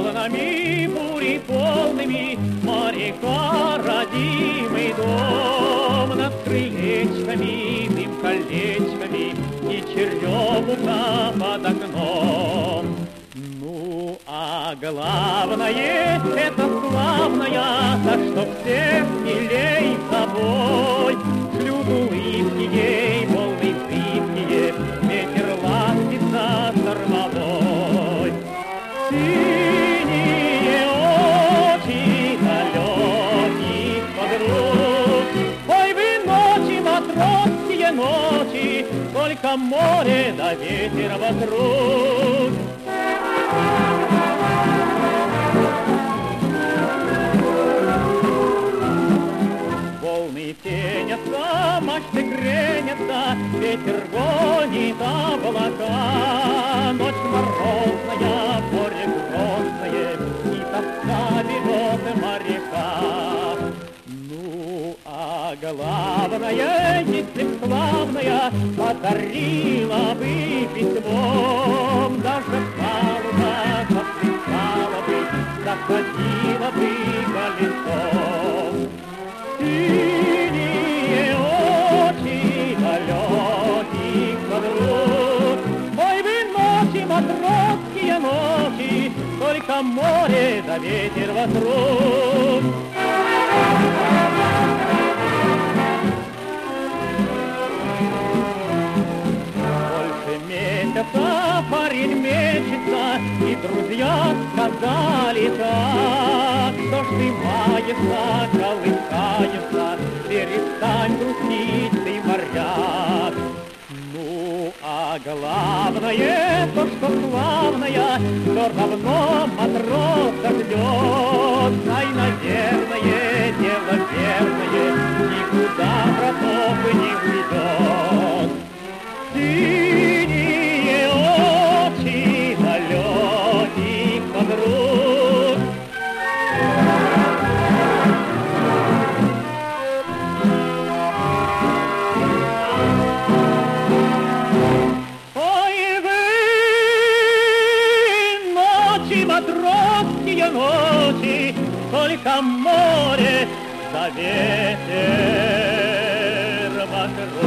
волнами, бури полными, моряка родимый дом. Над крылечками, дым колечками и черемуха под окном. Ну, а главное, это славная, так что всех милей собой. Шлют улыбки ей, волны зыбкие, ветер ластится штормовой. Синие очи далеких подруг, ой, вы ночи, матросские ночи, только море да ветер вокруг. Волны пенятся, мачты гренятся, ветер гонит облака. Ночь морозная, море грозное, и тоска берет моряка. Ну, а главное, если б славная подарила бы письмом, даже палуба подписала бы, заходила бы колесом. Синие очи далеких подруг, ой, вы ночи, матросские ночи, только море да ветер вокруг. Больше месяца парень мечется, и друзья сказали так: что ж ты маешься, колыхаешься, перестань грустить, ты моряк. Ну, а главное, то, что славная, все равно матроса ждет. Ай, наверное, дело верное, никуда браток не уйдет. Синие очи далеких подруг, ой, вы ночи, матросские ночи, только море да ветер вокруг.